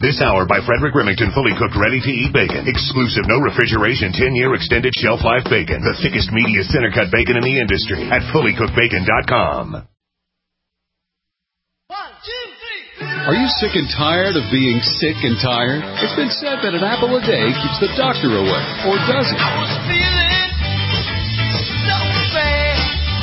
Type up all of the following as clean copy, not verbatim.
This hour by Frederick Remington, fully cooked, ready-to-eat bacon. Exclusive, no refrigeration, 10-year extended shelf life bacon. The thickest, meatiest, center-cut bacon in the industry at fullycookedbacon.com. Are you sick and tired of being sick and tired? It's been said that an apple a day keeps the doctor away, or does it? I was feeling so bad.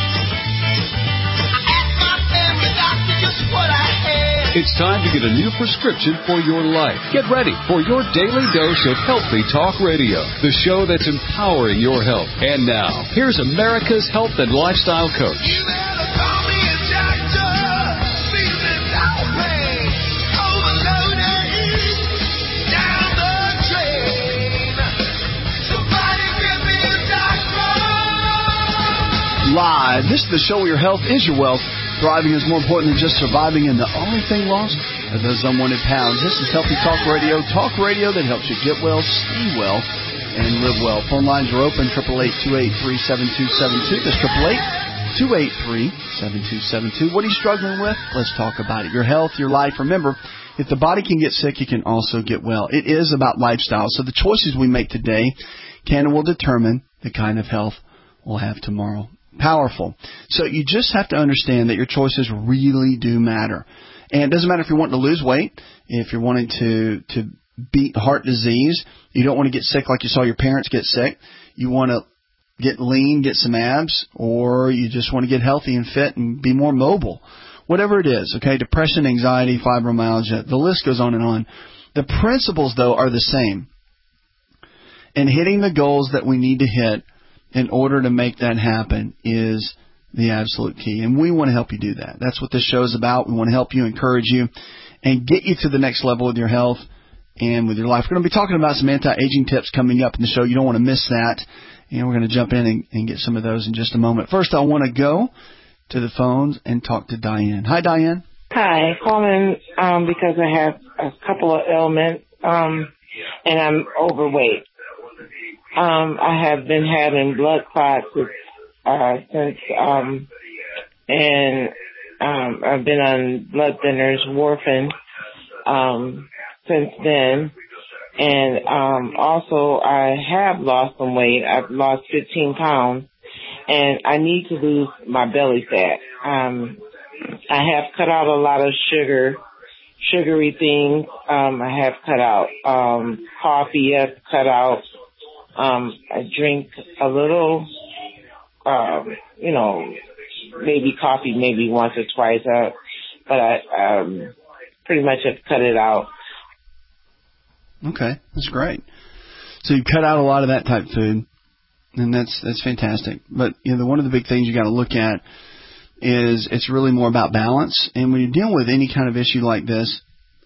I asked my family doctor just what I had. It's time to get a new prescription for your life. Get ready for your daily dose of Healthy Talk Radio, the show that's empowering your health. And now, here's America's health and lifestyle coach. You better call me a doctor. Feeling no pain. Overloaded. Down the drain. Somebody give me a doctor. Live. This is the show where your health is your wealth. Thriving is more important than just surviving, and the only thing lost are those unwanted pounds. This is Healthy Talk Radio that helps you get well, stay well, and live well. Phone lines are open, 888-283-7272. That's 888-283-7272. What are you struggling with? Let's talk about it. Your health, your life. Remember, if the body can get sick, it can also get well. It is about lifestyle. So the choices we make today can and will determine the kind of health we'll have tomorrow. Powerful. So you just have to understand that your choices really do matter. And it doesn't matter if you're wanting to lose weight, if you're wanting to beat heart disease, you don't want to get sick like you saw your parents get sick, you want to get lean, get some abs, or you just want to get healthy and fit and be more mobile. Whatever it is, okay, depression, anxiety, fibromyalgia, the list goes on and on. The principles, though, are the same. And hitting the goals that we need to hit in order to make that happen is the absolute key. And we want to help you do that. That's what this show is about. We want to help you, encourage you, and get you to the next level with your health and with your life. We're going to be talking about some anti-aging tips coming up in the show. You don't want to miss that. And we're going to jump in and get some of those in just a moment. First, I want to go to the phones and talk to Diane. Hi, Diane. Hi, calling because I have a couple of ailments and I'm overweight. I have been having blood clots since I've been on blood thinners, warfarin, since then. And also I have lost some weight. I've lost 15 pounds, and I need to lose my belly fat. I have cut out a lot of sugary things. I have cut out coffee. I've cut out. I drink a little, maybe coffee maybe once or twice, but I pretty much have cut it out. Okay, that's great. So you cut out a lot of that type of food, and that's fantastic. But one of the big things you got to look at is it's really more about balance. And when you're dealing with any kind of issue like this,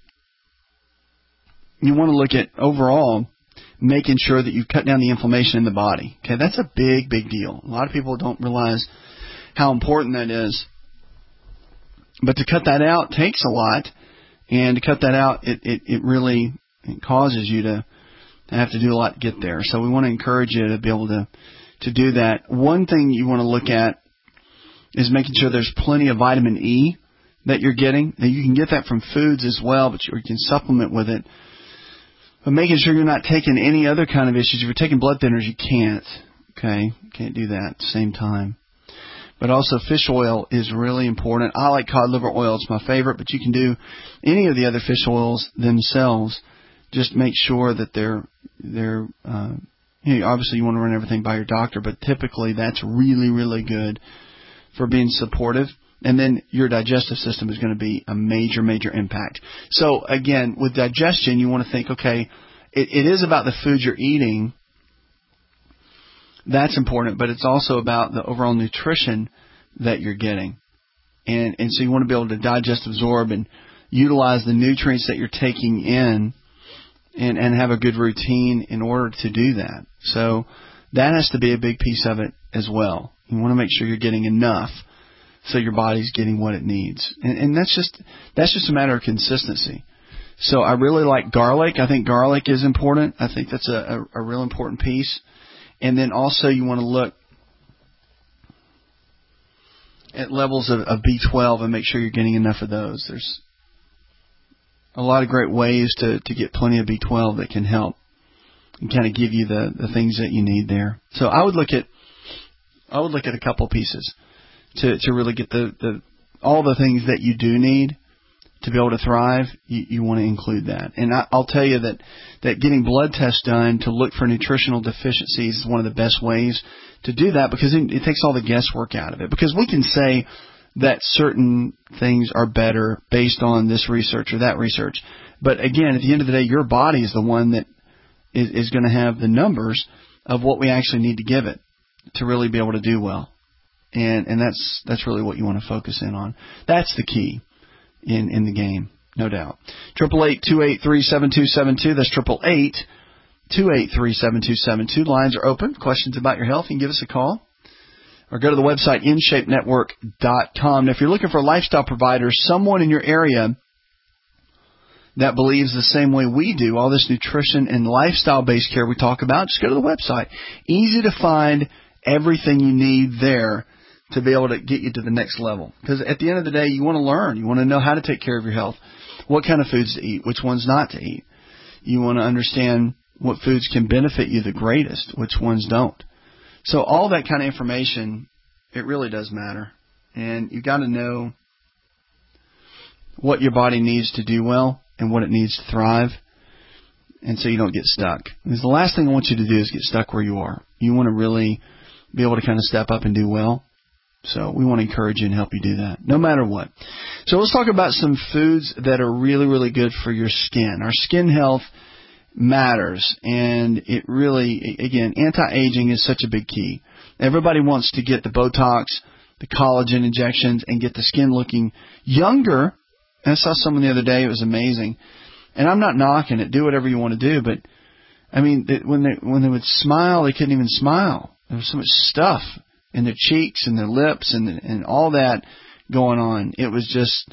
you want to look at overall making sure that you cut down the inflammation in the body. Okay, that's a big, big deal. A lot of people don't realize how important that is. But to cut that out takes a lot, and to cut that out, it really causes you to have to do a lot to get there. So we want to encourage you to be able to do that. One thing you want to look at is making sure there's plenty of vitamin E that you're getting. Now, you can get that from foods as well, but you can supplement with it. But making sure you're not taking any other kind of issues. If you're taking blood thinners, you can't. Okay? Can't do that at the same time. But also fish oil is really important. I like cod liver oil. It's my favorite, but you can do any of the other fish oils themselves. Just make sure that they're obviously you want to run everything by your doctor, but typically that's really, really good for being supportive. And then your digestive system is going to be a major, major impact. So, again, with digestion, you want to think, okay, it is about the food you're eating. That's important, but it's also about the overall nutrition that you're getting. And so you want to be able to digest, absorb, and utilize the nutrients that you're taking in and have a good routine in order to do that. So that has to be a big piece of it as well. You want to make sure you're getting enough so your body's getting what it needs. And that's just a matter of consistency. So I really like garlic. I think garlic is important. I think that's a real important piece. And then also you want to look at levels of B12 and make sure you're getting enough of those. a lot of great ways to get plenty of B12 that can help and kind of give you the things that you need there. So I would look at a couple pieces to really get the all the things that you do need to be able to thrive. You want to include that. And I'll tell you that getting blood tests done to look for nutritional deficiencies is one of the best ways to do that, because it takes all the guesswork out of it. Because we can say that certain things are better based on this research or that research. But again, at the end of the day, your body is the one that is going to have the numbers of what we actually need to give it to really be able to do well. And that's really what you want to focus in on. That's the key in the game, no doubt. 888-283-7272. That's 888-283-7272. Lines are open. Questions about your health, you can give us a call. Or go to the website, InShapeNetwork.com. Now, if you're looking for lifestyle providers, someone in your area that believes the same way we do, all this nutrition and lifestyle-based care we talk about, just go to the website. Easy to find everything you need there to be able to get you to the next level. Because at the end of the day, you want to learn. You want to know how to take care of your health, what kind of foods to eat, which ones not to eat. You want to understand what foods can benefit you the greatest, which ones don't. So all that kind of information, it really does matter. And you've got to know what your body needs to do well and what it needs to thrive, and so you don't get stuck. Because the last thing I want you to do is get stuck where you are. You want to really be able to kind of step up and do well. So we want to encourage you and help you do that, no matter what. So let's talk about some foods that are really, really good for your skin. Our skin health matters, and it really, again, anti-aging is such a big key. Everybody wants to get the Botox, the collagen injections, and get the skin looking younger. And I saw someone the other day, it was amazing. And I'm not knocking it, do whatever you want to do, but I mean, when they would smile, they couldn't even smile. There was so much stuff in their cheeks and their lips and all that going on. I was just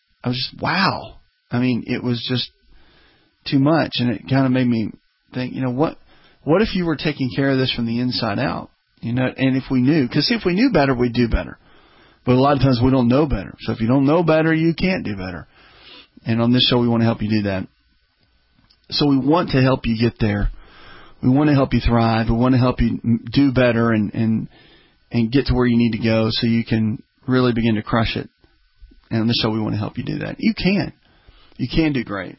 wow. I mean, it was just too much, and it kind of made me think, what if you were taking care of this from the inside out? And if we knew, because if we knew better, we'd do better. But a lot of times we don't know better. So if you don't know better, you can't do better. And on this show, we want to help you do that. So we want to help you get there. We want to help you thrive. We want to help you do better and get to where you need to go so you can really begin to crush it. And on this show, we want to help you do that. You can. You can do great.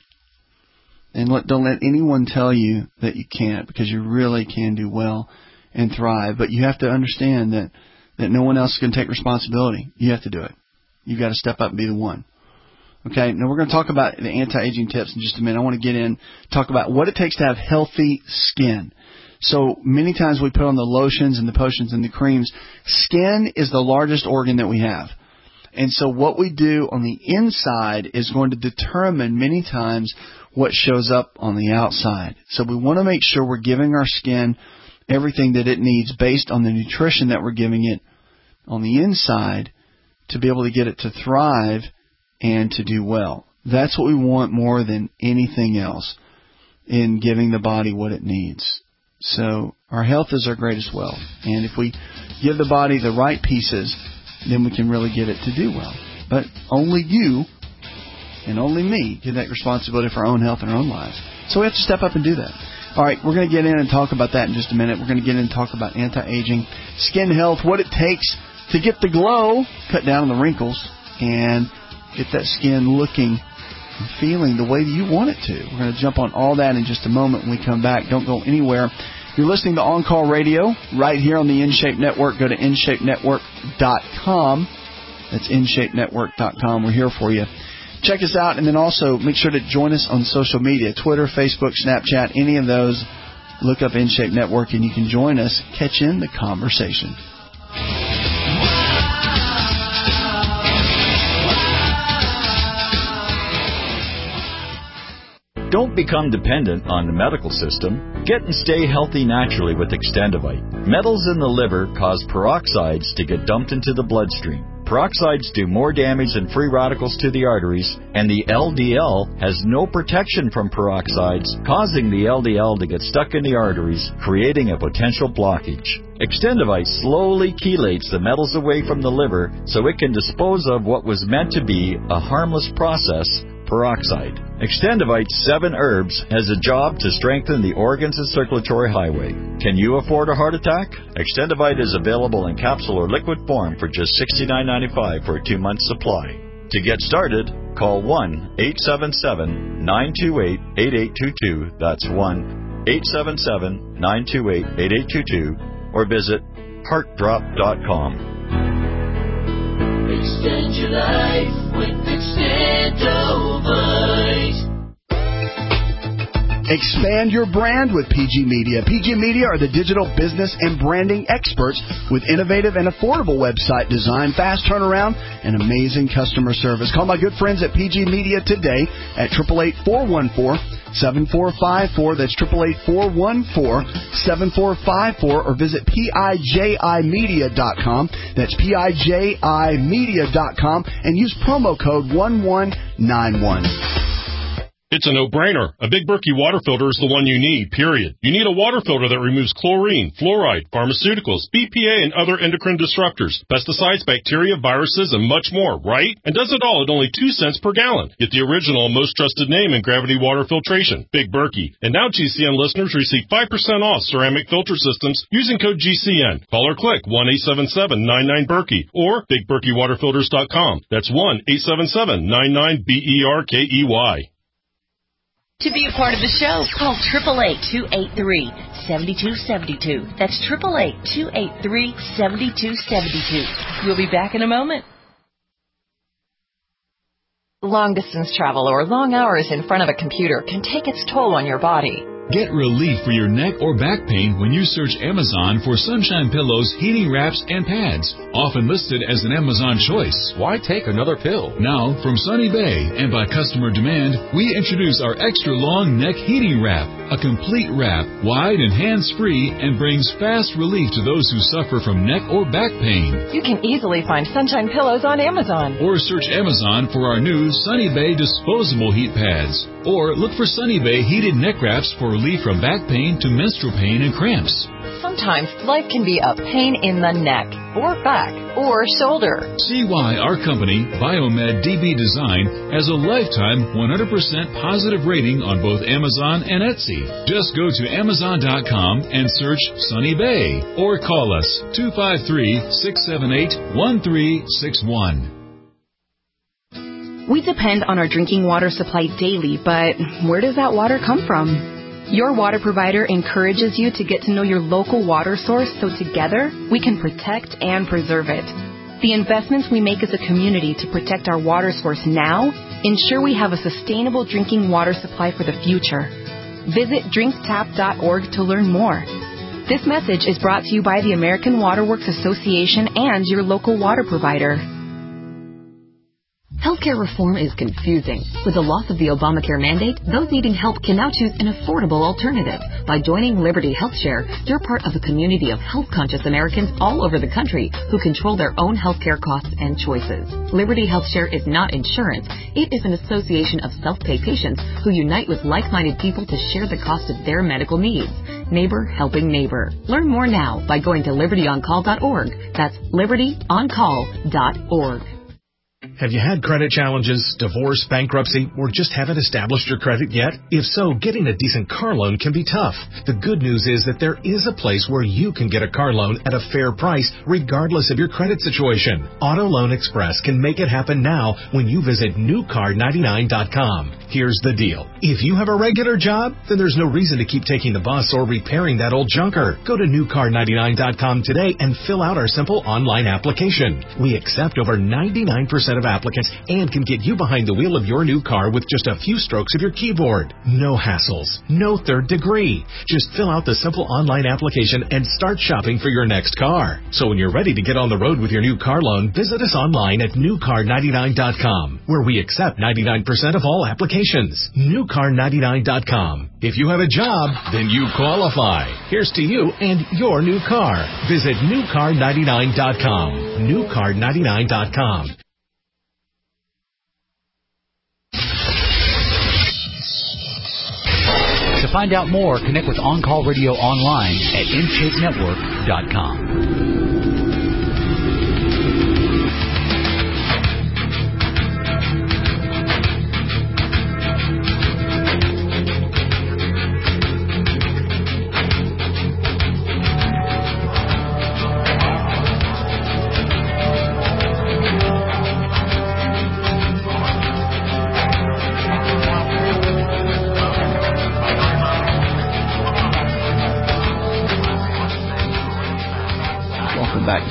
And don't let anyone tell you that you can't, because you really can do well and thrive. But you have to understand that no one else can take responsibility. You have to do it. You've got to step up and be the one. Okay, now we're going to talk about the anti-aging tips in just a minute. I want to get in, talk about what it takes to have healthy skin. So many times we put on the lotions and the potions and the creams. Skin is the largest organ that we have. And so what we do on the inside is going to determine many times what shows up on the outside. So we want to make sure we're giving our skin everything that it needs based on the nutrition that we're giving it on the inside to be able to get it to thrive and to do well. That's what we want more than anything else in giving the body what it needs. So our health is our greatest wealth. And if we give the body the right pieces, then we can really get it to do well. But only you and only me get that responsibility for our own health and our own lives. So we have to step up and do that. All right, we're going to get in and talk about that in just a minute. We're going to get in and talk about anti-aging, skin health, what it takes to get the glow, cut down on the wrinkles, and get that skin looking and feeling the way that you want it to. We're going to jump on all that in just a moment when we come back. Don't go anywhere. You're listening to On Call Radio right here on the InShape Network. Go to InShapeNetwork.com. That's InShapeNetwork.com. We're here for you. Check us out, and then also make sure to join us on social media, Twitter, Facebook, Snapchat, any of those. Look up InShape Network, and you can join us, catch in the conversation. Don't become dependent on the medical system. Get and stay healthy naturally with Extendivite. Metals in the liver cause peroxides to get dumped into the bloodstream. Peroxides do more damage than free radicals to the arteries, and the LDL has no protection from peroxides, causing the LDL to get stuck in the arteries, creating a potential blockage. Extendivite slowly chelates the metals away from the liver so it can dispose of what was meant to be a harmless process peroxide. Extendivite 7 Herbs has a job to strengthen the organs and circulatory highway. Can you afford a heart attack? Extendivite is available in capsule or liquid form for just $69.95 for a 2-month supply. To get started, call 1-877-928-8822. That's 1-877-928-8822. Or visit heartdrop.com. Extend your life with Extendovite. Expand your brand with PG Media. PG Media are the digital business and branding experts with innovative and affordable website design, fast turnaround, and amazing customer service. Call my good friends at PG Media today at 888-414-7454. That's 888-414-7454, or visit PIJImedia.com. That's PIJImedia.com, and use promo code 1191. It's a no-brainer. A Big Berkey water filter is the one you need, period. You need a water filter that removes chlorine, fluoride, pharmaceuticals, BPA, and other endocrine disruptors, pesticides, bacteria, viruses, and much more, right? And does it all at only 2 cents per gallon. Get the original and most trusted name in gravity water filtration, Big Berkey. And now GCN listeners receive 5% off ceramic filter systems using code GCN. Call or click 1-877-99-BERKEY or BigBerkeyWaterFilters.com. That's 1-877-99-BERKEY. To be a part of the show, call 888-283-7272. That's 888-283-7272. We'll be back in a moment. Long-distance travel or long hours in front of a computer can take its toll on your body. Get relief for your neck or back pain when you search Amazon for Sunshine Pillows, heating wraps, and pads. Often listed as an Amazon choice. Why take another pill? Now, from Sunny Bay and by customer demand, we introduce our extra long neck heating wrap. A complete wrap, wide and hands-free, and brings fast relief to those who suffer from neck or back pain. You can easily find Sunshine Pillows on Amazon. Or search Amazon for our new Sunny Bay disposable heat pads. Or look for Sunny Bay heated neck wraps for relief from back pain to menstrual pain and cramps. Sometimes life can be a pain in the neck, or back, or shoulder. See why our company, Biomed DB Design, has a lifetime 100% positive rating on both Amazon and Etsy. Just go to Amazon.com and search Sunny Bay, or call us 253-678-1361. We depend on our drinking water supply daily, but where does that water come from? Your water provider encourages you to get to know your local water source so together we can protect and preserve it. The investments we make as a community to protect our water source now ensure we have a sustainable drinking water supply for the future. Visit drinktap.org to learn more. This message is brought to you by the American Water Works Association and your local water provider. Healthcare reform is confusing. With the loss of the Obamacare mandate, those needing help can now choose an affordable alternative. By joining Liberty HealthShare, you're part of a community of health-conscious Americans all over the country who control their own healthcare costs and choices. Liberty HealthShare is not insurance. It is an association of self-pay patients who unite with like-minded people to share the cost of their medical needs. Neighbor helping neighbor. Learn more now by going to libertyoncall.org. That's libertyoncall.org. Have you had credit challenges, divorce, bankruptcy, or just haven't established your credit yet? If so, getting a decent car loan can be tough. The good news is that there is a place where you can get a car loan at a fair price, regardless of your credit situation. Auto Loan Express can make it happen now when you visit newcar99.com. Here's the deal. If you have a regular job, then there's no reason to keep taking the bus or repairing that old junker. Go to newcar99.com today and fill out our simple online application. We accept over 99% of applicants and can get you behind the wheel of your new car with just a few strokes of your keyboard. No hassles, no third degree. Just fill out the simple online application and start shopping for your next car. So when you're ready to get on the road with your new car loan, visit us online at newcar99.com, where we accept 99% of all applications. Newcar99.com. If you have a job, then you qualify. Here's to you and your new car. Visit newcar99.com. Newcar99.com. To find out more, connect with On Call Radio online at InShapeNetwork.com.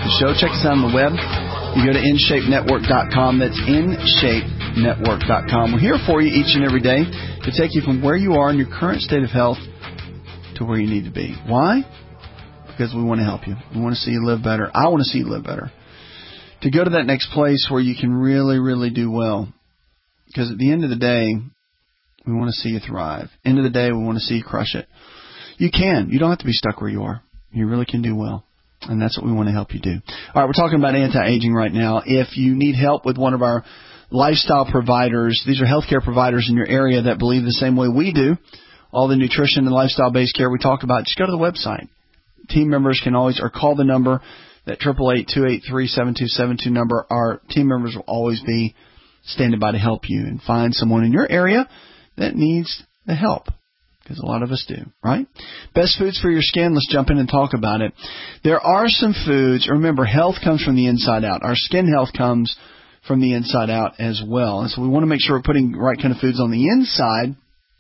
the show, check us out on the web. You go to InShapeNetwork.com. That's InShapeNetwork.com. We're here for you each and every day to take you from where you are in your current state of health to where you need to be. Why? Because we want to help you. We want to see you live better. I want to see you live better. To go to that next place where you can really, really do well. Because at the end of the day, we want to see you thrive. End of the day, we want to see you crush it. You can. You don't have to be stuck where you are. You really can do well. And that's what we want to help you do. All right, we're talking about anti-aging right now. If you need help with one of our lifestyle providers, these are healthcare providers in your area that believe the same way we do, all the nutrition and lifestyle-based care we talk about, just go to the website. Team members can always, or call the number, that 888-283-7272 number. Our team members will always be standing by to help you and find someone in your area that needs the help. Because a lot of us do, right? Best foods for your skin. Let's jump in and talk about it. There are some foods. Remember, health comes from the inside out. Our skin health comes from the inside out as well. And so we want to make sure we're putting the right kind of foods on the inside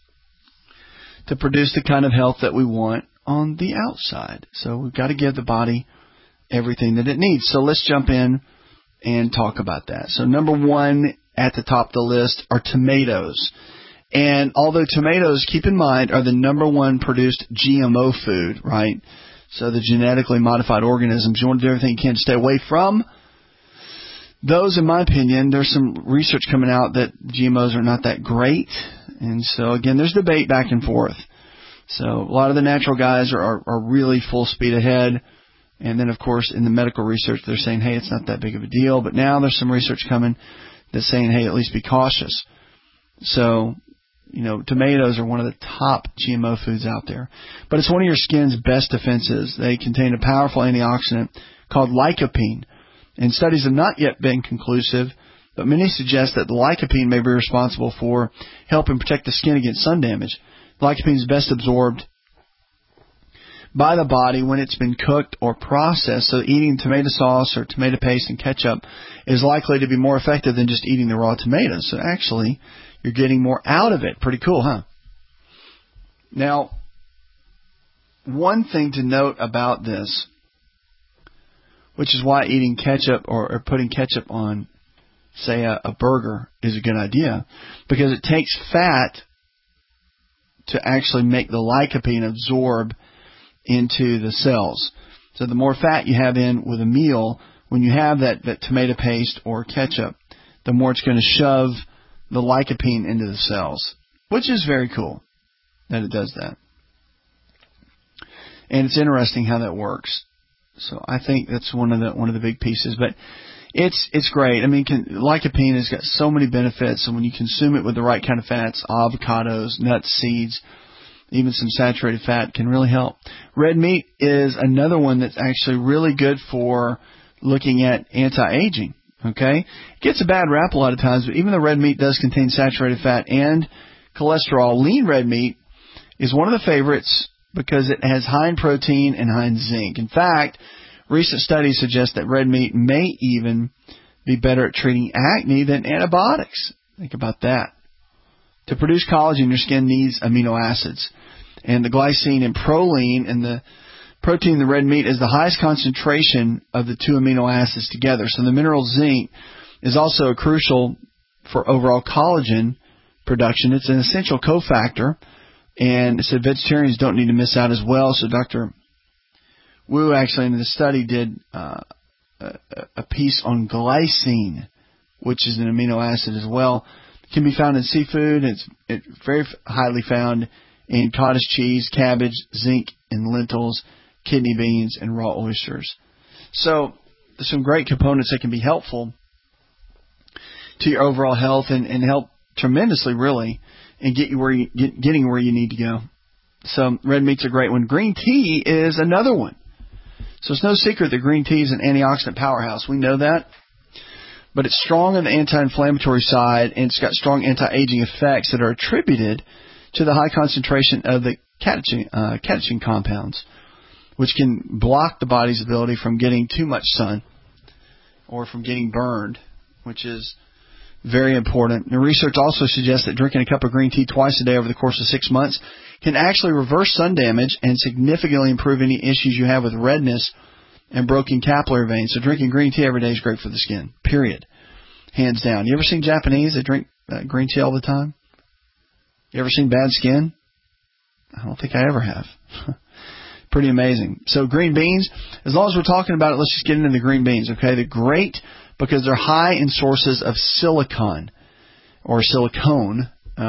to produce the kind of health that we want on the outside. So we've got to give the body everything that it needs. So let's jump in and talk about that. So number one at the top of the list are tomatoes. And although tomatoes, keep in mind, are the number one produced GMO food, right? So the genetically modified organisms, you want to do everything you can to stay away from those. In my opinion, there's some research coming out that GMOs are not that great. And so, again, there's debate back and forth. So a lot of the natural guys are really full speed ahead. And then, of course, in the medical research, they're saying, hey, it's not that big of a deal. But now there's some research coming that's saying, hey, at least be cautious. So, tomatoes are one of the top GMO foods out there. But it's one of your skin's best defenses. They contain a powerful antioxidant called lycopene. And studies have not yet been conclusive, but many suggest that the lycopene may be responsible for helping protect the skin against sun damage. Lycopene is best absorbed by the body when it's been cooked or processed. So eating tomato sauce or tomato paste and ketchup is likely to be more effective than just eating the raw tomatoes. So actually, you're getting more out of it. Pretty cool, huh? Now, one thing to note about this, which is why eating ketchup or putting ketchup on, say, a burger is a good idea, because it takes fat to actually make the lycopene absorb into the cells. So the more fat you have in with a meal, when you have that tomato paste or ketchup, the more it's going to shove the lycopene into the cells, which is very cool that it does that. And it's interesting how that works. So I think that's one of the big pieces. But it's great. I mean, lycopene has got so many benefits, and when you consume it with the right kind of fats, avocados, nuts, seeds, even some saturated fat can really help. Red meat is another one that's actually really good for looking at anti-aging. Okay? It gets a bad rap a lot of times, but even though red meat does contain saturated fat and cholesterol, lean red meat is one of the favorites because it has high in protein and high in zinc. In fact, recent studies suggest that red meat may even be better at treating acne than antibiotics. Think about that. To produce collagen, your skin needs amino acids. And the glycine and proline and the protein in the red meat is the highest concentration of the two amino acids together. So the mineral zinc is also crucial for overall collagen production. It's an essential cofactor, and so vegetarians don't need to miss out as well. So Dr. Wu actually in the study did a piece on glycine, which is an amino acid as well. It can be found in seafood. It's very highly found in cottage cheese, cabbage, zinc in lentils, kidney beans, and raw oysters. So there's some great components that can be helpful to your overall health and help tremendously, really, and get you getting where you need to go. So red meat's a great one. Green tea is another one. So it's no secret that green tea is an antioxidant powerhouse. We know that. But it's strong on the anti-inflammatory side, and it's got strong anti-aging effects that are attributed to the high concentration of the catechin compounds, which can block the body's ability from getting too much sun or from getting burned, which is very important. The research also suggests that drinking a cup of green tea twice a day over the course of 6 months can actually reverse sun damage and significantly improve any issues you have with redness and broken capillary veins. So drinking green tea every day is great for the skin, period. Hands down. You ever seen Japanese that drink green tea all the time? You ever seen bad skin? I don't think I ever have. Pretty amazing. So green beans, as long as we're talking about it, let's just get into the green beans, okay? They're great because they're high in sources of silicon or silicone,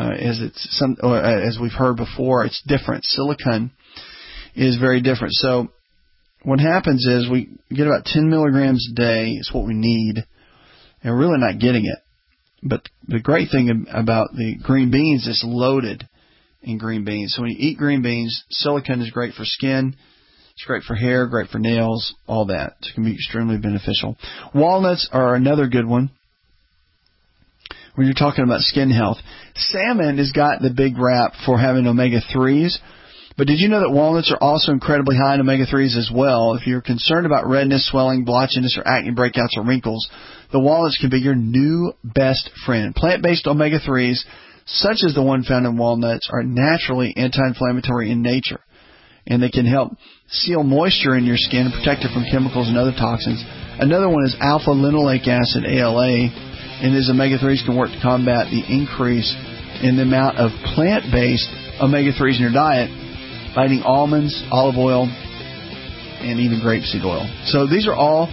as we've heard before. It's different. Silicon is very different. So what happens is we get about 10 milligrams a day is what we need, and we're really not getting it. But the great thing about the green beans is loaded in green beans. So when you eat green beans, silicon is great for skin. It's great for hair, great for nails, all that. It can be extremely beneficial. Walnuts are another good one when you're talking about skin health. Salmon has got the big rap for having omega-3s. But did you know that walnuts are also incredibly high in omega-3s as well? If you're concerned about redness, swelling, blotchiness, or acne breakouts or wrinkles, the walnuts can be your new best friend. Plant-based omega-3s, such as the one found in walnuts, are naturally anti-inflammatory in nature, and they can help seal moisture in your skin and protect it from chemicals and other toxins. Another one is alpha-linoleic acid, ALA, and these omega-3s can work to combat the increase in the amount of plant-based omega-3s in your diet by eating almonds, olive oil, and even grapeseed oil. So these are all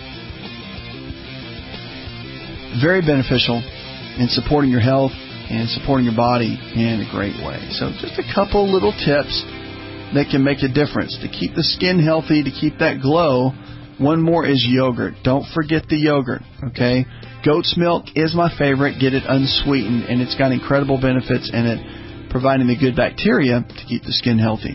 very beneficial in supporting your health and supporting your body in a great way. So just a couple little tips that can make a difference to keep the skin healthy, to keep that glow. One more is yogurt. Don't forget the yogurt, okay? Goat's milk is my favorite. Get it unsweetened, and it's got incredible benefits in it, providing the good bacteria to keep the skin healthy.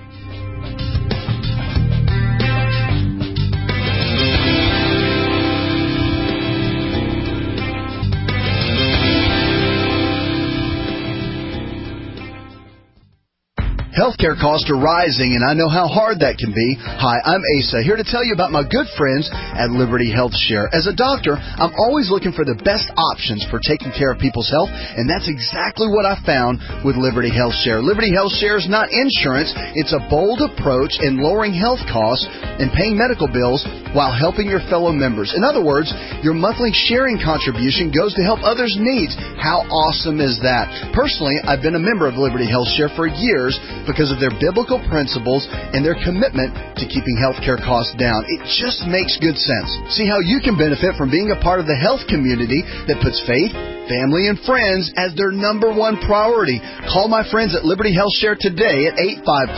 Healthcare costs are rising, and I know how hard that can be. Hi, I'm Asa, here to tell you about my good friends at Liberty Health Share. As a doctor, I'm always looking for the best options for taking care of people's health, and that's exactly what I found with Liberty Health Share. Liberty Health Share is not insurance. It's a bold approach in lowering health costs and paying medical bills while helping your fellow members. In other words, your monthly sharing contribution goes to help others' needs. How awesome is that? Personally, I've been a member of Liberty Health Share for years because of their biblical principles and their commitment to keeping healthcare costs down. It just makes good sense. See how you can benefit from being a part of the health community that puts faith, family, and friends as their number one priority. Call my friends at Liberty Health Share today at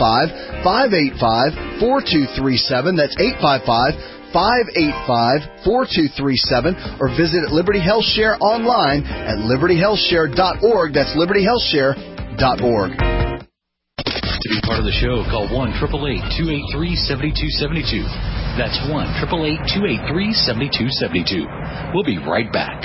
855-585-4237. That's 855-585-4237, or visit Liberty Health Share online at libertyhealthshare.org. That's libertyhealthshare.org. To be part of the show, call 1-888-283-7272. That's 1-888-283-7272. We'll be right back.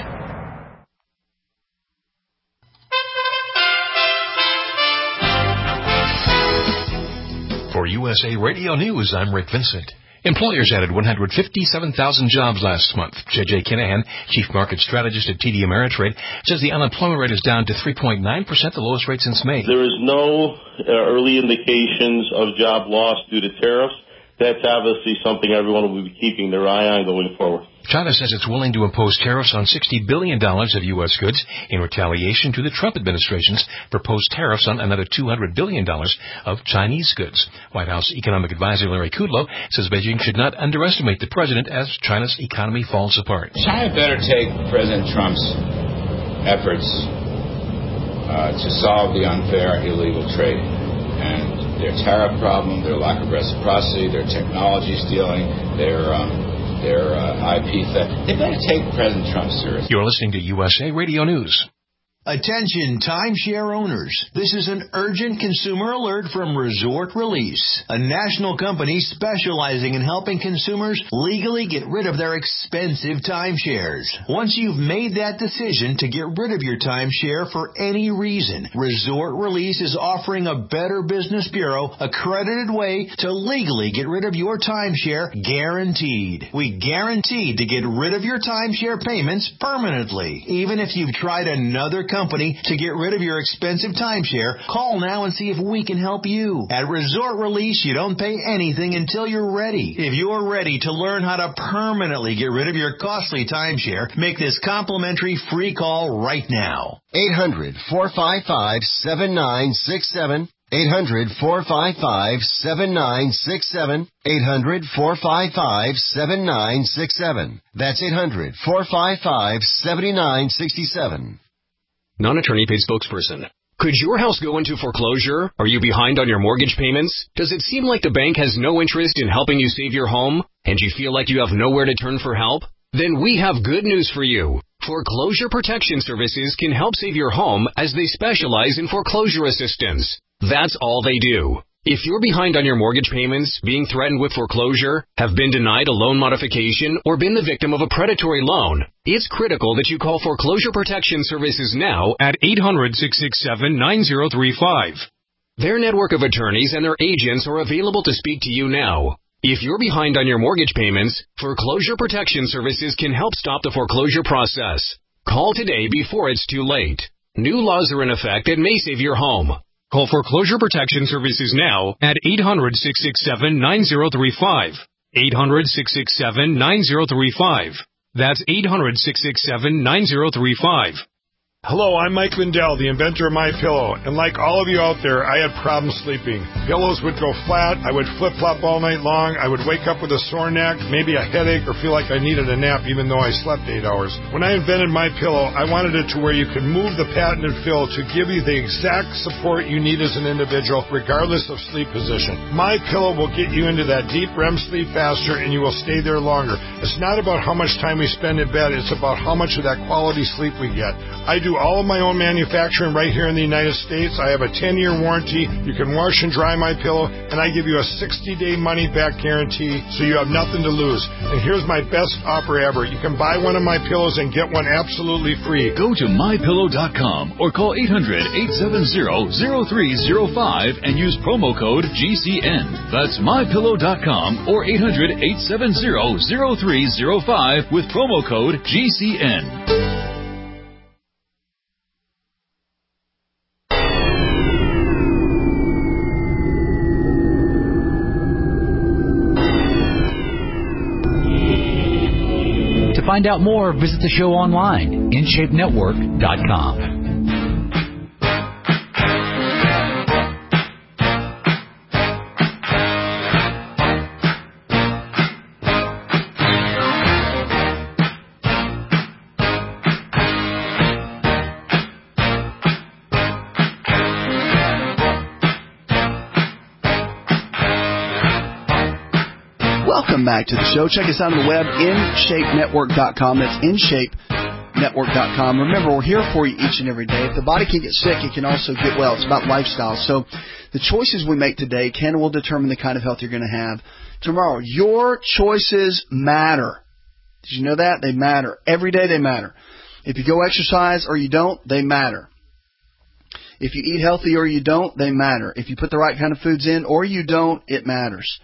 For USA Radio News, I'm Rick Vincent. Employers added 157,000 jobs last month. J.J. Kinahan, Chief Market Strategist at TD Ameritrade, says the unemployment rate is down to 3.9%, the lowest rate since May. There is no early indications of job loss due to tariffs. That's obviously something everyone will be keeping their eye on going forward. China says it's willing to impose tariffs on $60 billion of U.S. goods in retaliation to the Trump administration's proposed tariffs on another $200 billion of Chinese goods. White House Economic Advisor Larry Kudlow says Beijing should not underestimate the president as China's economy falls apart. China better take President Trump's efforts to solve the unfair, illegal trade. And their tariff problem, their lack of reciprocity, their technology stealing, their IP theft. They better take President Trump seriously. You're listening to USA Radio News. Attention timeshare owners. This is an urgent consumer alert from Resort Release, a national company specializing in helping consumers legally get rid of their expensive timeshares. Once you've made that decision to get rid of your timeshare for any reason, Resort Release is offering a Better Business Bureau accredited way to legally get rid of your timeshare, guaranteed. We guarantee to get rid of your timeshare payments permanently, even if you've tried another company to get rid of your expensive timeshare, call now and see if we can help you. At Resort Release, you don't pay anything until you're ready. If you're ready to learn how to permanently get rid of your costly timeshare, make this complimentary free call right now. 800-455-7967. 800-455-7967. 800-455-7967. That's 800-455-7967. Non-attorney paid spokesperson. Could your house go into foreclosure? Are you behind on your mortgage payments? Does it seem like the bank has no interest in helping you save your home? And you feel like you have nowhere to turn for help? Then we have good news for you. Foreclosure Protection Services can help save your home as they specialize in foreclosure assistance. That's all they do. If you're behind on your mortgage payments, being threatened with foreclosure, have been denied a loan modification, or been the victim of a predatory loan, it's critical that you call Foreclosure Protection Services now at 800-667-9035. Their network of attorneys and their agents are available to speak to you now. If you're behind on your mortgage payments, Foreclosure Protection Services can help stop the foreclosure process. Call today before it's too late. New laws are in effect that may save your home. Call Foreclosure Protection Services now at 800-667-9035. 800-667-9035. That's 800-667-9035. Hello, I'm Mike Lindell, the inventor of MyPillow, and like all of you out there, I had problems sleeping. Pillows would go flat, I would flip-flop all night long, I would wake up with a sore neck, maybe a headache, or feel like I needed a nap even though I slept 8 hours. When I invented MyPillow, I wanted it to where you could move the patented fill to give you the exact support you need as an individual, regardless of sleep position. MyPillow will get you into that deep REM sleep faster, and you will stay there longer. It's not about how much time we spend in bed, it's about how much of that quality sleep we get. I do all of my own manufacturing right here in the United States. I have a 10-year warranty. You can wash and dry MyPillow, and I give you a 60-day money-back guarantee, so you have nothing to lose. And here's my best offer ever. You can buy one of my pillows and get one absolutely free. Go to MyPillow.com or call 800-870-0305 and use promo code GCN. That's MyPillow.com or 800-870-0305 with promo code GCN. To find out more, visit the show online, InShapeNetwork.com. Welcome back to the show. Check us out on the web, InShapeNetwork.com. That's InShapeNetwork.com. Remember, we're here for you each and every day. If the body can get sick, it can also get well. It's about lifestyle. So the choices we make today can and will determine the kind of health you're going to have tomorrow. Your choices matter. Did you know that? They matter. Every day they matter. If you go exercise or you don't, they matter. If you eat healthy or you don't, they matter. If you put the right kind of foods in or you don't, it matters.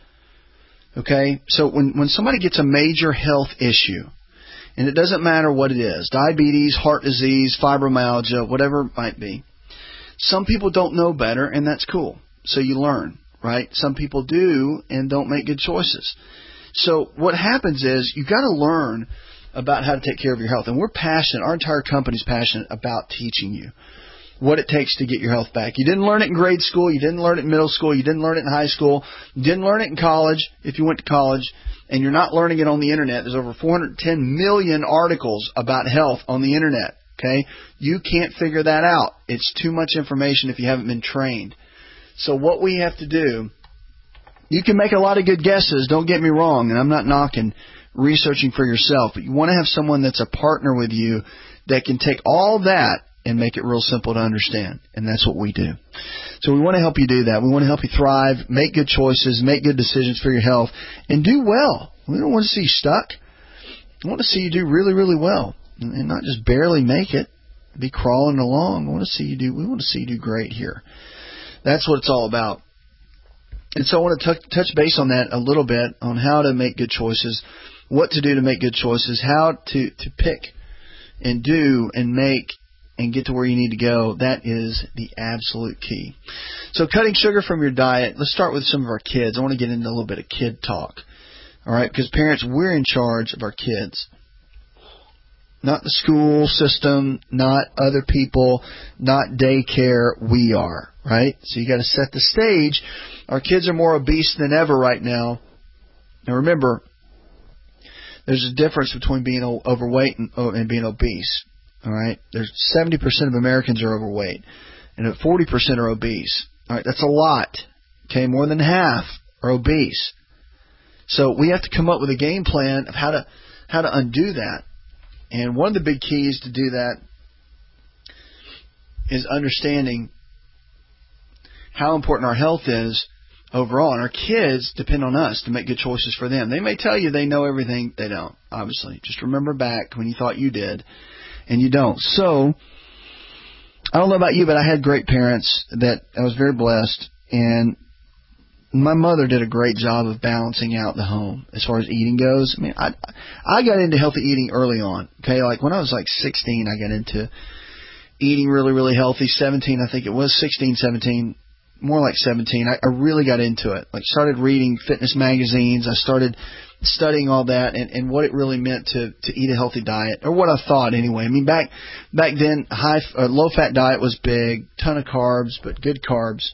Okay? So when somebody gets a major health issue, and it doesn't matter what it is, diabetes, heart disease, fibromyalgia, whatever it might be, some people don't know better, and that's cool. So you learn, right? Some people do and don't make good choices. So what happens is you've got to learn about how to take care of your health. And we're passionate, our entire company's passionate about teaching you what it takes to get your health back. You didn't learn it in grade school. You didn't learn it in middle school. You didn't learn it in high school. You didn't learn it in college if you went to college. And you're not learning it on the Internet. There's over 410 million articles about health on the Internet. Okay? You can't figure that out. It's too much information if you haven't been trained. So what we have to do, you can make a lot of good guesses, don't get me wrong, and I'm not knocking researching for yourself, but you want to have someone that's a partner with you that can take all that and make it real simple to understand. And that's what we do. So we want to help you do that. We want to help you thrive, make good choices, make good decisions for your health, and do well. We don't want to see you stuck. We want to see you do really, really well, and not just barely make it, be crawling along. We want to see you do great here. That's what it's all about. And so I want to touch base on that a little bit, on how to make good choices, what to do to make good choices, how to pick and do and make and get to where you need to go, that is the absolute key. So cutting sugar from your diet, let's start with some of our kids. I want to get into a little bit of kid talk. All right, because parents, we're in charge of our kids. Not the school system, not other people, not daycare, we are, right? So you got to set the stage. Our kids are more obese than ever right now. Now remember, there's a difference between being overweight and being obese. All right, there's 70% of Americans are overweight, and 40% are obese. All right, that's a lot. Okay, more than half are obese. So we have to come up with a game plan of how to undo that. And one of the big keys to do that is understanding how important our health is overall. And our kids depend on us to make good choices for them. They may tell you they know everything. They don't, obviously. Just remember back when you thought you did, and you don't. So, I don't know about you, but I had great parents that I was very blessed. And my mother did a great job of balancing out the home as far as eating goes. I mean, I got into healthy eating early on. Okay, like when I was like 16, I got into eating really, really healthy. 17, I think it was 16, 17, more like 17. I really got into it. Like started reading fitness magazines. I started studying all that and what it really meant to eat a healthy diet, or what I thought anyway. I mean, back then, low fat diet was big, ton of carbs, but good carbs.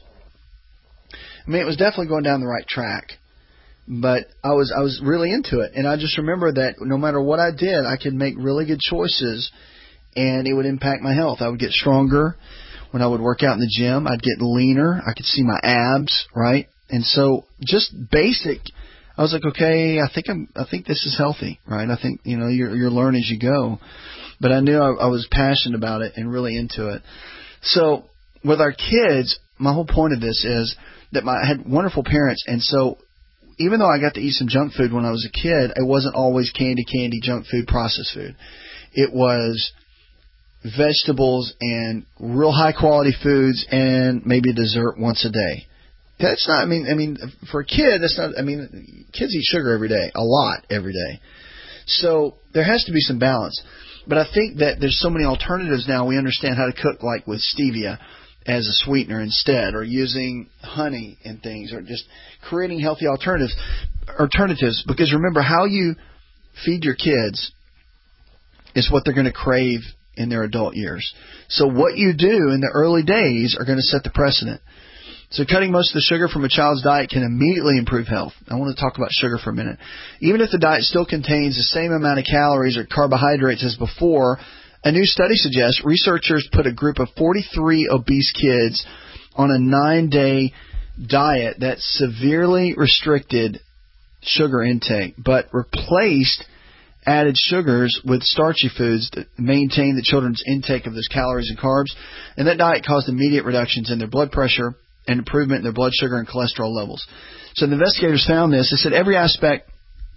I mean, it was definitely going down the right track, but I was really into it. And I just remember that no matter what I did, I could make really good choices, and it would impact my health. I would get stronger when I would work out in the gym. I'd get leaner. I could see my abs, right? And so just basic, I was like, okay, I think this is healthy, right? I think, you learn as you go. But I knew I was passionate about it and really into it. So with our kids, my whole point of this is that I had wonderful parents, and so even though I got to eat some junk food when I was a kid, it wasn't always candy, junk food, processed food. It was vegetables and real high quality foods and maybe a dessert once a day. That's not, I mean, for a kid, that's not, kids eat sugar every day, a lot every day. So there has to be some balance. But I think that there's so many alternatives now. We understand how to cook like with stevia as a sweetener instead, or using honey and things, or just creating healthy alternatives. Because remember, how you feed your kids is what they're going to crave in their adult years. So what you do in the early days are going to set the precedent. So cutting most of the sugar from a child's diet can immediately improve health. I want to talk about sugar for a minute. Even if the diet still contains the same amount of calories or carbohydrates as before, a new study suggests researchers put a group of 43 obese kids on a 9-day diet that severely restricted sugar intake, but replaced added sugars with starchy foods that maintain the children's intake of those calories and carbs. And that diet caused immediate reductions in their blood pressure and improvement in their blood sugar and cholesterol levels. So the investigators found this. They said every aspect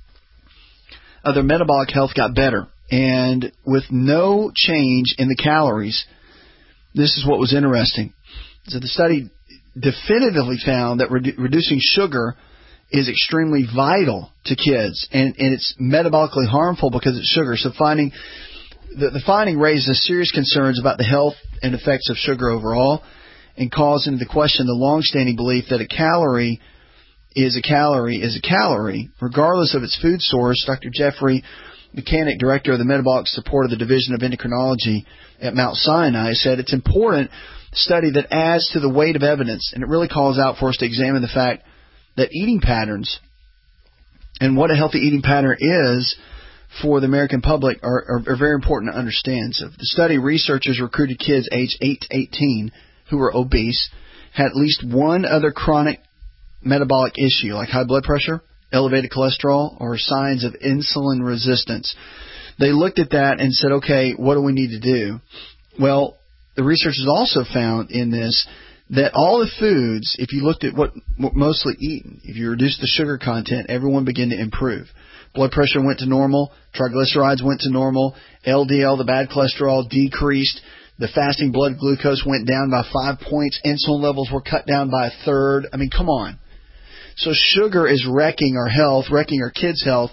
of their metabolic health got better. And with no change in the calories, this is what was interesting. So the study definitively found that reducing sugar is extremely vital to kids, and it's metabolically harmful because it's sugar. So the finding raises serious concerns about the health and effects of sugar overall, and calls into question the long-standing belief that a calorie is a calorie, regardless of its food source. Dr. Jeffrey Mechanic, director of the Metabolic Support of the Division of Endocrinology at Mount Sinai, said it's important study that adds to the weight of evidence, and it really calls out for us to examine the fact that eating patterns and what a healthy eating pattern is for the American public are very important to understand. So the study, researchers recruited kids aged 8 to 18 who were obese, had at least one other chronic metabolic issue like high blood pressure, elevated cholesterol, or signs of insulin resistance. They looked at that and said, okay, what do we need to do? Well, the researchers also found in this that all the foods, if you looked at what mostly eaten, if you reduced the sugar content, everyone began to improve. Blood pressure went to normal, triglycerides went to normal, LDL, the bad cholesterol, decreased, the fasting blood glucose went down by 5 points, insulin levels were cut down by a third. I mean, come on. So sugar is wrecking our health, wrecking our kids' health,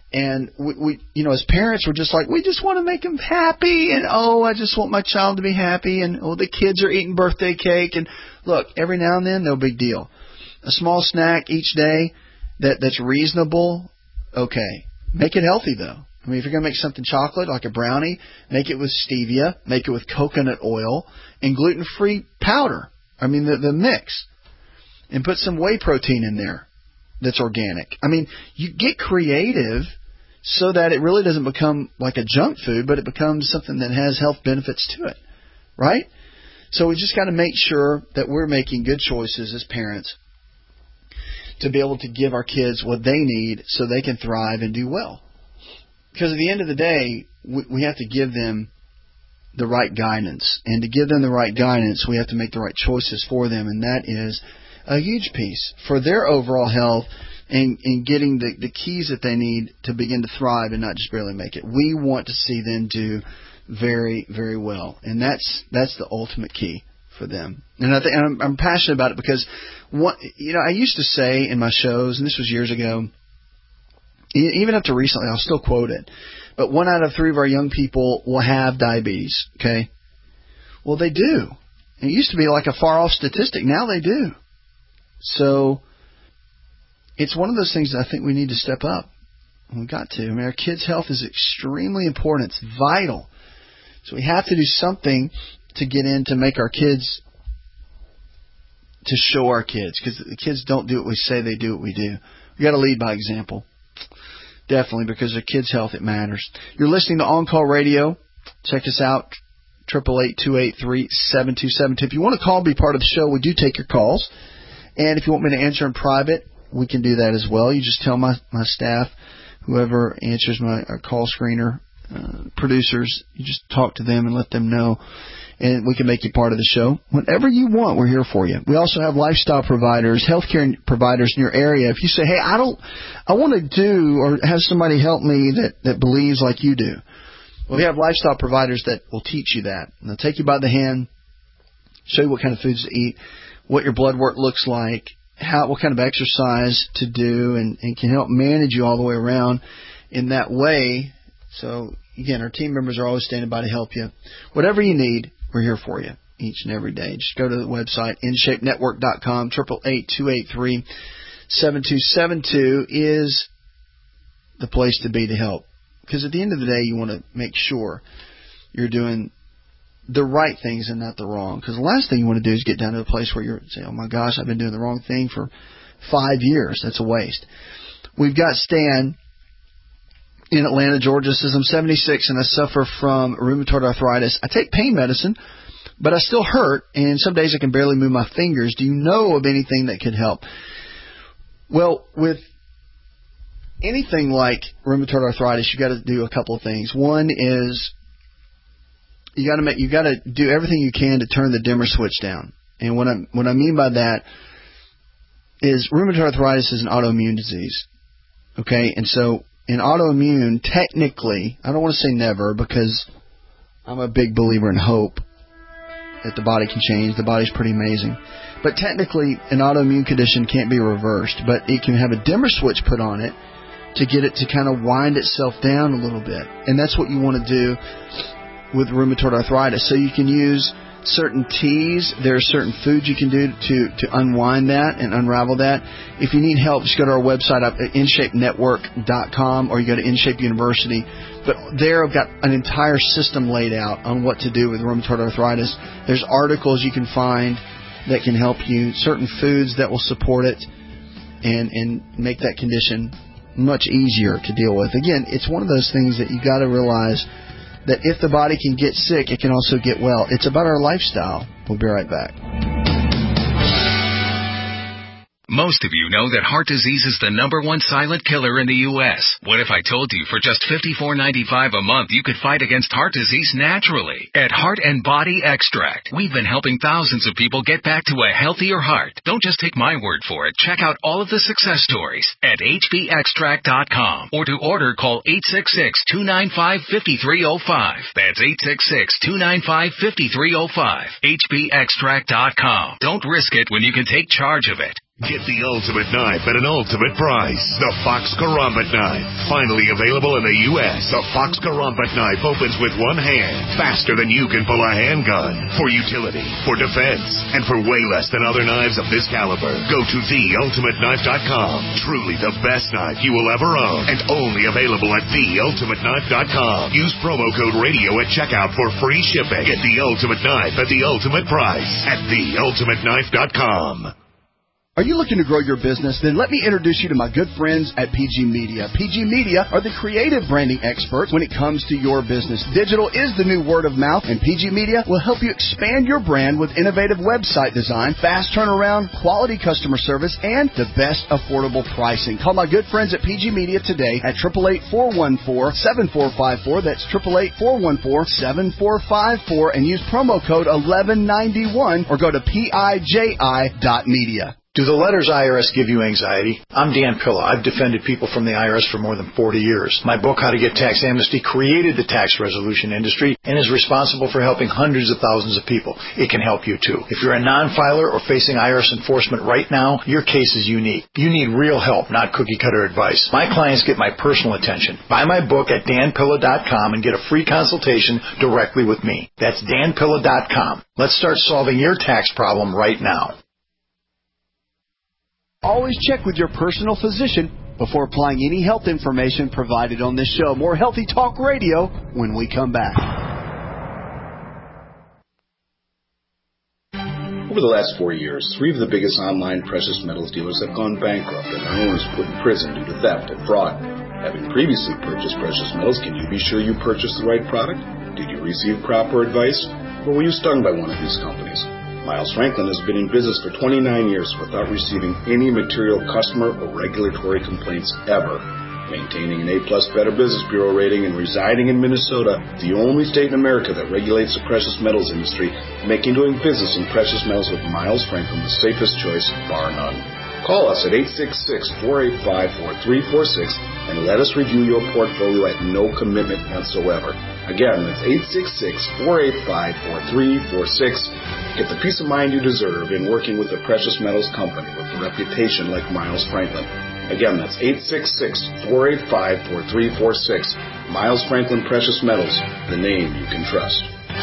And we as parents, we're just like, we just want to make them happy, and I just want my child to be happy, and the kids are eating birthday cake, and look, every now and then, no big deal. A small snack each day that's reasonable, okay. Make it healthy though. I mean, if you're going to make something chocolate, like a brownie, make it with stevia, make it with coconut oil, and gluten-free powder. I mean, the mix. And put some whey protein in there that's organic. I mean, you get creative so that it really doesn't become like a junk food, but it becomes something that has health benefits to it, right? So we just got to make sure that we're making good choices as parents to be able to give our kids what they need so they can thrive and do well. Because at the end of the day, we have to give them the right guidance. And to give them the right guidance, we have to make the right choices for them, and that is a huge piece for their overall health and getting the keys that they need to begin to thrive and not just barely make it. We want to see them do very, very well, and that's the ultimate key for them. And I'm passionate about it because I used to say in my shows, and this was years ago, even up to recently, I'll still quote it, but 1 out of 3 of our young people will have diabetes. Okay, well they do. It used to be like a far off statistic. Now they do. So it's one of those things that I think we need to step up. We've got to. I mean, our kids' health is extremely important. It's vital. So we have to do something to get in to make our kids, to show our kids, because the kids don't do what we say, they do what we do. We got to lead by example. Definitely, because their kids' health, it matters. You're listening to On Call Radio. Check us out, 888-283-7272. If you want to call, be part of the show, we do take your calls. And if you want me to answer in private, we can do that as well. You just tell my staff, whoever answers my call screener, producers, you just talk to them and let them know, and we can make you part of the show. Whatever you want, we're here for you. We also have lifestyle providers, healthcare providers in your area. If you say, hey, I want to do or have somebody help me that believes like you do, well, we have lifestyle providers that will teach you that. And they'll take you by the hand, show you what kind of foods to eat, what your blood work looks like, what kind of exercise to do, and can help manage you all the way around in that way. So, again, our team members are always standing by to help you. Whatever you need, we're here for you each and every day. Just go to the website, InShapeNetwork.com, 888-283-7272 is the place to be to help. Because at the end of the day, you want to make sure you're doing the right things and not the wrong. Because the last thing you want to do is get down to a place where you're saying, oh my gosh, I've been doing the wrong thing for 5 years. That's a waste. We've got Stan in Atlanta, Georgia. Says, I'm 76 and I suffer from rheumatoid arthritis. I take pain medicine, but I still hurt, and some days I can barely move my fingers. Do you know of anything that could help? Well, with anything like rheumatoid arthritis, you got to do a couple of things. One is you got to do everything you can to turn the dimmer switch down. And what I mean by that is rheumatoid arthritis is an autoimmune disease. Okay, and so in autoimmune, technically, I don't want to say never because I'm a big believer in hope that the body can change. The body's pretty amazing. But technically, an autoimmune condition can't be reversed, but it can have a dimmer switch put on it to get it to kind of wind itself down a little bit. And that's what you want to do with rheumatoid arthritis. So you can use certain teas. There are certain foods you can do to unwind that and unravel that. If you need help, just go to our website up at InShapeNetwork.com, or you go to InShape University. But there I've got an entire system laid out on what to do with rheumatoid arthritis. There's articles you can find that can help you, certain foods that will support it and make that condition much easier to deal with. Again, it's one of those things that you got to realize that if the body can get sick, it can also get well. It's about our lifestyle. We'll be right back. Most of you know that heart disease is the #1 silent killer in the U.S. What if I told you for just $54.95 a month you could fight against heart disease naturally? At Heart and Body Extract, we've been helping thousands of people get back to a healthier heart. Don't just take my word for it. Check out all of the success stories at hbextract.com, or to order, call 866-295-5305. That's 866-295-5305. hbextract.com. Don't risk it when you can take charge of it. Get the ultimate knife at an ultimate price. The Fox Karambit knife. Finally available in the U.S., the Fox Karambit knife opens with one hand, faster than you can pull a handgun. For utility, for defense, and for way less than other knives of this caliber. Go to theultimateknife.com. Truly the best knife you will ever own, and only available at theultimateknife.com. Use promo code radio at checkout for free shipping. Get the ultimate knife at the ultimate price at theultimateknife.com. Are you looking to grow your business? Then let me introduce you to my good friends at PG Media. PG Media are the creative branding experts when it comes to your business. Digital is the new word of mouth, and PG Media will help you expand your brand with innovative website design, fast turnaround, quality customer service, and the best affordable pricing. Call my good friends at PG Media today at 888-414-7454. That's 888-414-7454, and use promo code 1191 or go to PIJI.media. Do the letters IRS give you anxiety? I'm Dan Pilla. I've defended people from the IRS for more than 40 years. My book, How to Get Tax Amnesty, created the tax resolution industry and is responsible for helping hundreds of thousands of people. It can help you, too. If you're a non-filer or facing IRS enforcement right now, your case is unique. You need real help, not cookie-cutter advice. My clients get my personal attention. Buy my book at danpilla.com and get a free consultation directly with me. That's danpilla.com. Let's start solving your tax problem right now. Always check with your personal physician before applying any health information provided on this show. More Healthy Talk Radio when we come back. Over the last 4 years, 3 of the biggest online precious metals dealers have gone bankrupt and their owners put in prison due to theft and fraud. Having previously purchased precious metals, can you be sure you purchased the right product? Did you receive proper advice? Or were you stung by one of these companies? Miles Franklin has been in business for 29 years without receiving any material customer or regulatory complaints ever. Maintaining an A-plus Better Business Bureau rating and residing in Minnesota, the only state in America that regulates the precious metals industry, making doing business in precious metals with Miles Franklin the safest choice, bar none. Call us at 866-485-4346 and let us review your portfolio at no commitment whatsoever. Again, that's 866-485-4346. Get the peace of mind you deserve in working with a precious metals company with a reputation like Miles Franklin. Again, that's 866-485-4346. Miles Franklin Precious Metals, the name you can trust.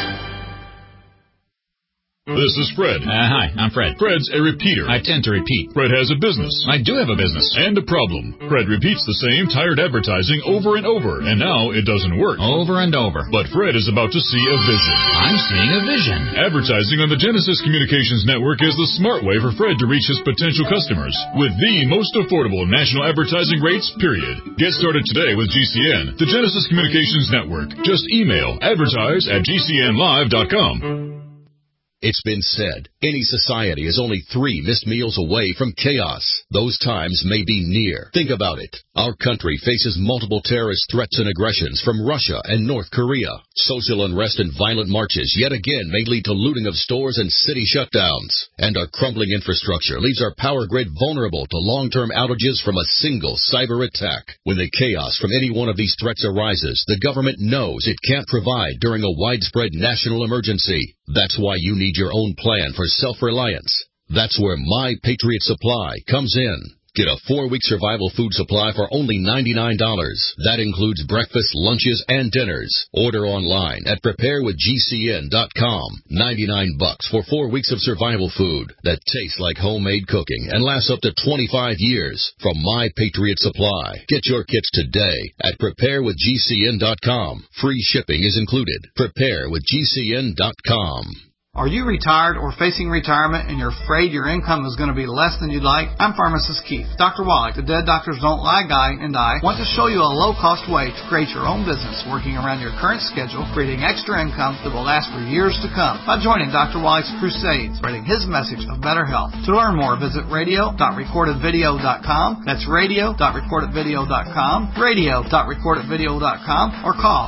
This is Fred. Hi, I'm Fred. Fred's a repeater. I tend to repeat. Fred has a business. I do have a business. And a problem. Fred repeats the same tired advertising over and over, and now it doesn't work. Over and over. But Fred is about to see a vision. I'm seeing a vision. Advertising on the Genesis Communications Network is the smart way for Fred to reach his potential customers with the most affordable national advertising rates, period. Get started today with GCN, the Genesis Communications Network. Just email advertise@gcnlive.com. It's been said, any society is only 3 missed meals away from chaos. Those times may be near. Think about it. Our country faces multiple terrorist threats and aggressions from Russia and North Korea. Social unrest and violent marches yet again may lead to looting of stores and city shutdowns. And our crumbling infrastructure leaves our power grid vulnerable to long-term outages from a single cyber attack. When the chaos from any one of these threats arises, the government knows it can't provide during a widespread national emergency. That's why you need your own plan for self-reliance. That's where My Patriot Supply comes in. Get a 4-week survival food supply for only $99. That includes breakfast, lunches, and dinners. Order online at preparewithgcn.com. $99 for 4 weeks of survival food that tastes like homemade cooking and lasts up to 25 years from My Patriot Supply. Get your kits today at preparewithgcn.com. Free shipping is included. Preparewithgcn.com. Are you retired or facing retirement and you're afraid your income is going to be less than you'd like? I'm Pharmacist Keith. Dr. Wallach, the Dead Doctors Don't Lie guy, and I want to show you a low-cost way to create your own business working around your current schedule, creating extra income that will last for years to come by joining Dr. Wallach's crusades, spreading his message of better health. To learn more, visit radio.recordedvideo.com. That's radio.recordedvideo.com, radio.recordedvideo.com, or call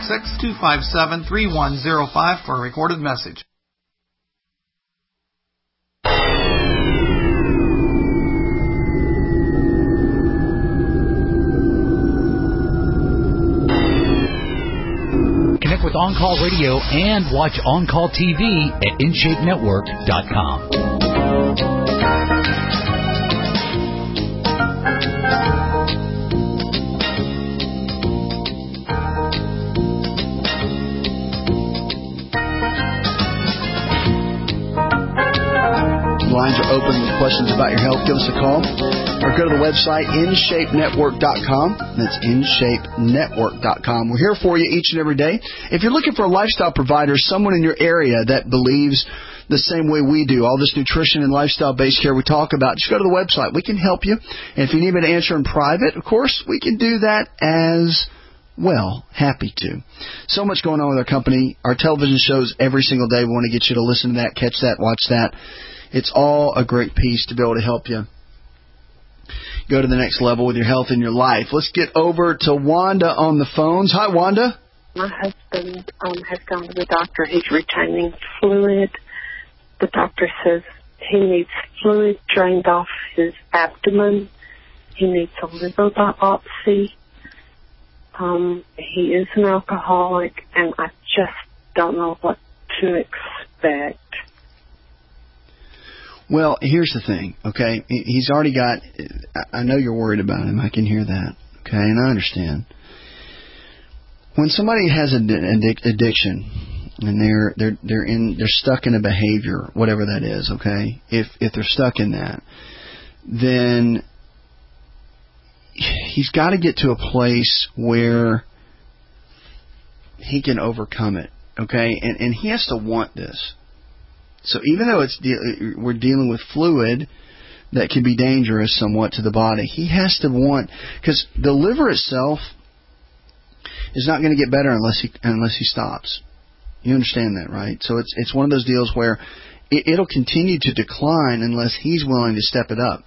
866-257-3105 for a recorded message. Connect with On Call Radio and watch On Call TV at InShapeNetwork.com. questions about your health, give us a call or go to the website InShapeNetwork.com. That's InShapeNetwork.com. We're here for you each and every day. If you're looking for a lifestyle provider, someone in your area that believes the same way we do, all this nutrition and lifestyle-based care we talk about, just go to the website. We can help you. And if you need me to answer in private, of course, we can do that as well. Happy to. So much going on with our company. Our television shows every single day. We want to get you to listen to that, catch that, watch that. It's all a great piece to be able to help you go to the next level with your health and your life. Let's get over to Wanda on the phones. Hi, Wanda. My husband has gone to the doctor. He's retaining fluid. The doctor says he needs fluid drained off his abdomen. He needs a liver biopsy. He is an alcoholic, and I just don't know what to expect. Well, here's the thing, okay? He's already got... I know you're worried about him. I can hear that, okay? And I understand. When somebody has an addiction and they're stuck in a behavior, whatever that is, okay? If they're stuck in that, then he's got to get to a place where he can overcome it, okay? And he has to want this. So even though we're dealing with fluid that can be dangerous somewhat to the body, he has to want, because the liver itself is not going to get better unless he stops. You understand that, right? So it's one of those deals where it'll continue to decline unless he's willing to step it up.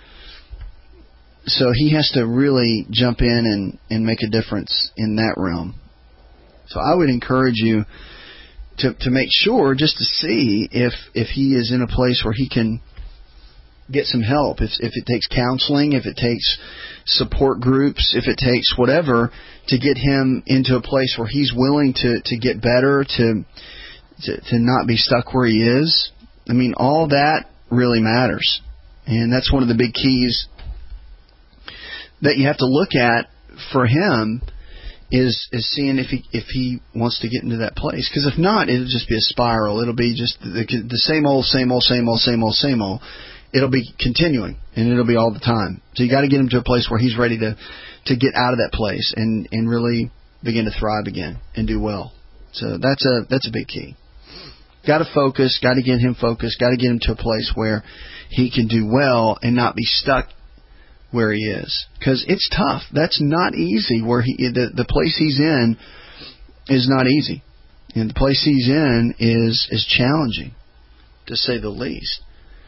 So he has to really jump in and make a difference in that realm. So I would encourage you to make sure, just to see if he is in a place where he can get some help. If it takes counseling, if it takes support groups, if it takes whatever to get him into a place where he's willing to get better, to not be stuck where he is. I mean, all that really matters. And that's one of the big keys that you have to look at for him is seeing if he wants to get into that place. Because if not, it'll just be a spiral. It'll be just the same old. It'll be continuing, and it'll be all the time. So you got to get him to a place where he's ready to get out of that place and really begin to thrive again and do well. So that's a big key. Got to focus. Got to get him focused. Got to get him to a place where he can do well and not be stuck where he is, because it's tough. That's not easy. Where the place he's in is not easy, and the place he's in is challenging, to say the least.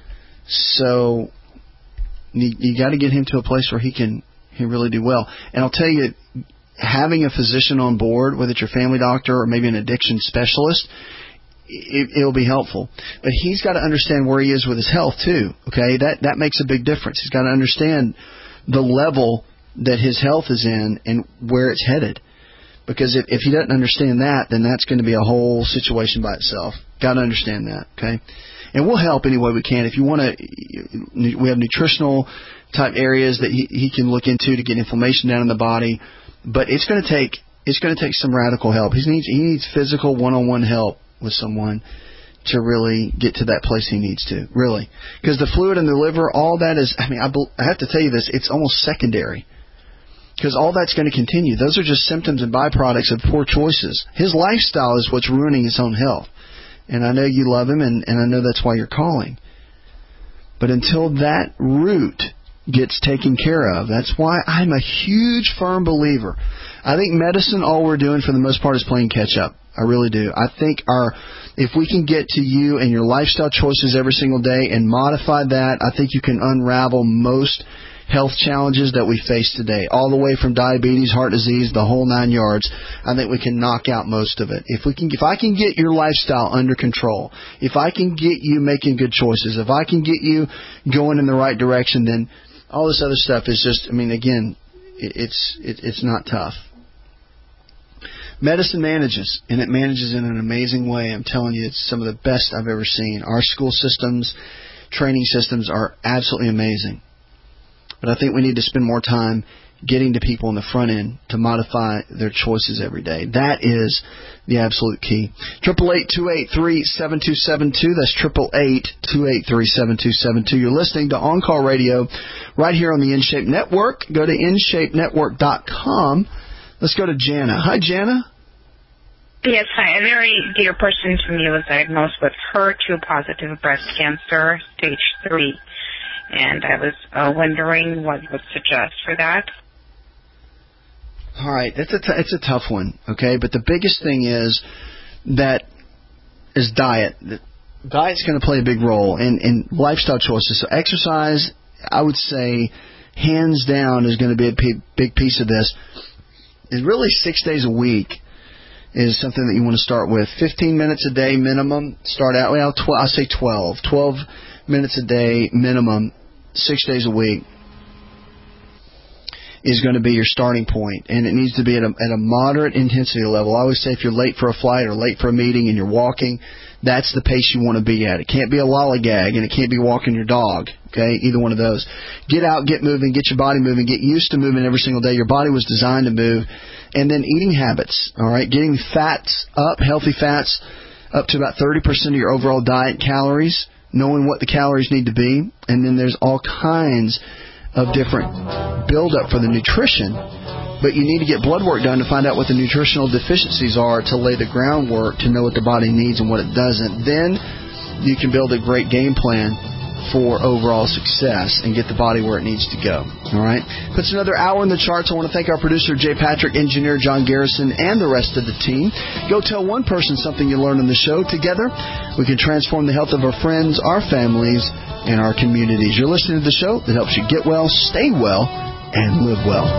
So you got to get him to a place where he really do well. And I'll tell you, having a physician on board, whether it's your family doctor or maybe an addiction specialist, it'll be helpful. But he's got to understand where he is with his health too. Okay, that makes a big difference. He's got to understand the level that his health is in and where it's headed. Because if he doesn't understand that, then that's going to be a whole situation by itself. Got to understand that. Okay, and we'll help any way we can. If you want to, we have nutritional type areas that he can look into to get inflammation down in the body. But it's going to take some radical help. He needs physical one-on-one help with someone to really get to that place he needs to, really. Because the fluid in the liver, all that is, I have to tell you this, it's almost secondary. Because all that's going to continue. Those are just symptoms and byproducts of poor choices. His lifestyle is what's ruining his own health. And I know you love him, and I know that's why you're calling. But until that root gets taken care of, that's why I'm a huge, firm believer. I think medicine, all we're doing for the most part is playing catch up. I really do. I think if we can get to you and your lifestyle choices every single day and modify that, I think you can unravel most health challenges that we face today, all the way from diabetes, heart disease, the whole 9 yards. I think we can knock out most of it. If I can get your lifestyle under control, if I can get you making good choices, if I can get you going in the right direction, then all this other stuff is just, again, it's not tough. Medicine manages, and it manages in an amazing way. I'm telling you, it's some of the best I've ever seen. Our school systems, training systems are absolutely amazing. But I think we need to spend more time getting to people on the front end to modify their choices every day. That is the absolute key. 888-283-7272. That's 888-283-7272. You're listening to On Call Radio right here on the InShape Network. Go to InShapeNetwork.com. Let's go to Jana. Hi, Jana. Yes, hi. A very dear person to me was diagnosed with HER2-positive breast cancer, stage 3. And I was wondering what you would suggest for that. All right, it's a tough one, okay? But the biggest thing is diet. Diet's going to play a big role in lifestyle choices. So exercise, I would say, hands down, is going to be a big piece of this. Is really 6 days a week is something that you want to start with. 15 minutes a day minimum. Start out, well, I say 12. 12 minutes a day minimum, 6 days a week, is going to be your starting point, and it needs to be at a moderate intensity level. I always say if you're late for a flight or late for a meeting and you're walking, that's the pace you want to be at. It can't be a lollygag, and it can't be walking your dog, okay? Either one of those. Get out, get moving, get your body moving, get used to moving every single day. Your body was designed to move. And then eating habits, all right? Getting fats up, healthy fats, up to about 30% of your overall diet calories, knowing what the calories need to be. And then there's all kinds of different build-up for the nutrition, but you need to get blood work done to find out what the nutritional deficiencies are to lay the groundwork to know what the body needs and what it doesn't. Then you can build a great game plan for overall success and get the body where it needs to go. All right? Puts another hour in the charts. I want to thank our producer, Jay Patrick, engineer John Garrison, and the rest of the team. Go tell one person something you learned on the show. Together, we can transform the health of our friends, our families, and our communities. You're listening to the show that helps you get well, stay well, and live well.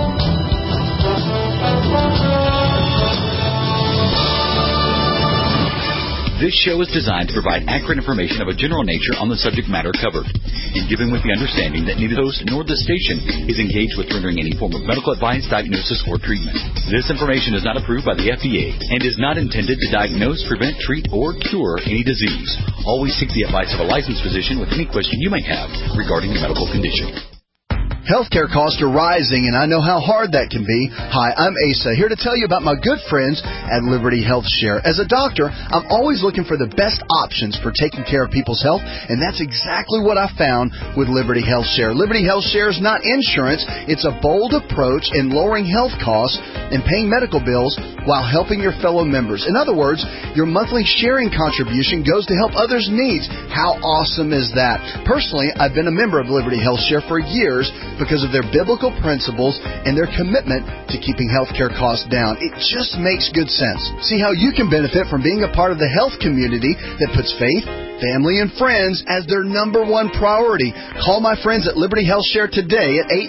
This show is designed to provide accurate information of a general nature on the subject matter covered, and given with the understanding that neither the host nor the station is engaged with rendering any form of medical advice, diagnosis, or treatment. This information is not approved by the FDA and is not intended to diagnose, prevent, treat, or cure any disease. Always seek the advice of a licensed physician with any question you may have regarding a medical condition. Healthcare costs are rising, and I know how hard that can be. Hi, I'm Asa, here to tell you about my good friends at Liberty Health Share. As a doctor, I'm always looking for the best options for taking care of people's health, and that's exactly what I found with Liberty Health Share. Liberty Health Share is not insurance. It's a bold approach in lowering health costs and paying medical bills while helping your fellow members. In other words, your monthly sharing contribution goes to help others' needs. How awesome is that? Personally, I've been a member of Liberty Health Share for years because of their biblical principles and their commitment to keeping healthcare costs down. It just makes good sense. See how you can benefit from being a part of the health community that puts faith, family, and friends as their number one priority. Call my friends at Liberty Health Share today at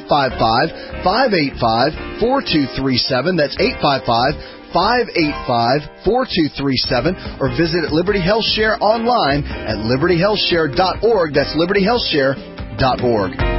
855-585-4237. That's 855-585-4237, or visit Liberty Health Share online at libertyhealthshare.org. That's libertyhealthshare.org.